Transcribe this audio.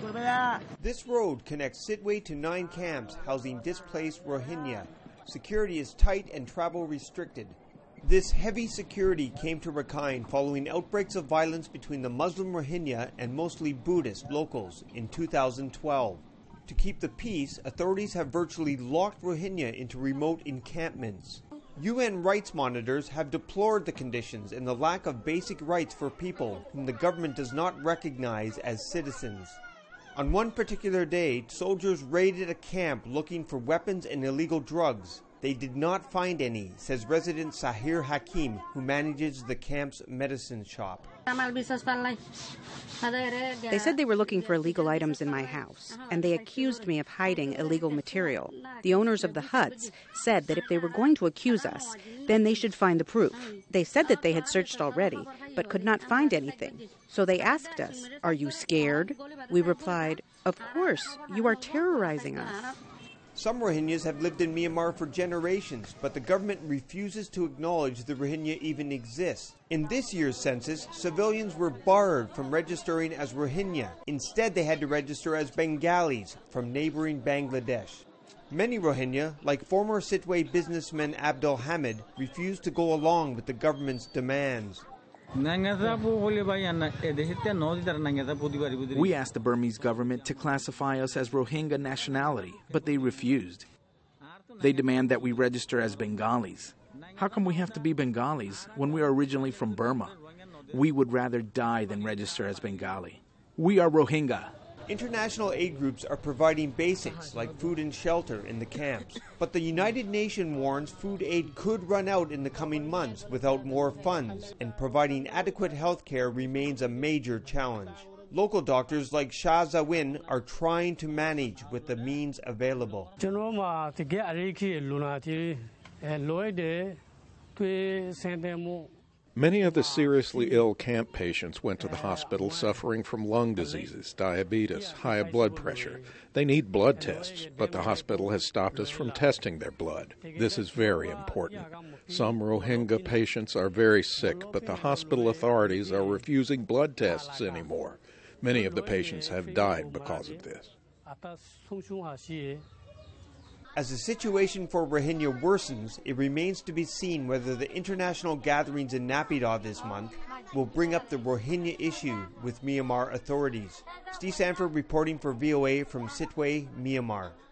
This road connects Sittwe to 9 camps housing displaced Rohingya. Security is tight and travel restricted. This heavy security came to Rakhine following outbreaks of violence between the Muslim Rohingya and mostly Buddhist locals in 2012. To keep the peace, authorities have virtually locked Rohingya into remote encampments. UN rights monitors have deplored the conditions and the lack of basic rights for people whom the government does not recognize as citizens. On one particular day, soldiers raided a camp looking for weapons and illegal drugs. They did not find any, says resident Sahir Hakim, who manages the camp's medicine shop. They said they were looking for illegal items in my house, and they accused me of hiding illegal material. The owners of the huts said that if they were going to accuse us, then they should find the proof. They said that they had searched already, but could not find anything. So they asked us, "Are you scared?" We replied, "Of course, you are terrorizing us." Some Rohingyas have lived in Myanmar for generations, but the government refuses to acknowledge the Rohingya even exists. In this year's census, civilians were barred from registering as Rohingya. Instead, they had to register as Bengalis from neighboring Bangladesh. Many Rohingya, like former Sittwe businessman Abdul Hamid, refuse to go along with the government's demands. We asked the Burmese government to classify us as Rohingya nationality, but they refused. They demand that we register as Bengalis. How come we have to be Bengalis when we are originally from Burma? We would rather die than register as Bengali. We are Rohingya. International aid groups are providing basics like food and shelter in the camps. But the United Nations warns food aid could run out in the coming months without more funds, and providing adequate health care remains a major challenge. Local doctors like Shah Zawin are trying to manage with the means available. Many of the seriously ill camp patients went to the hospital suffering from lung diseases, diabetes, high blood pressure. They need blood tests, but the hospital has stopped us from testing their blood. This is very important. Some Rohingya patients are very sick, but the hospital authorities are refusing blood tests anymore. Many of the patients have died because of this. As the situation for Rohingya worsens, it remains to be seen whether the international gatherings in Naypyidaw this month will bring up the Rohingya issue with Myanmar authorities. Steve Sanford reporting for VOA from Sittwe, Myanmar.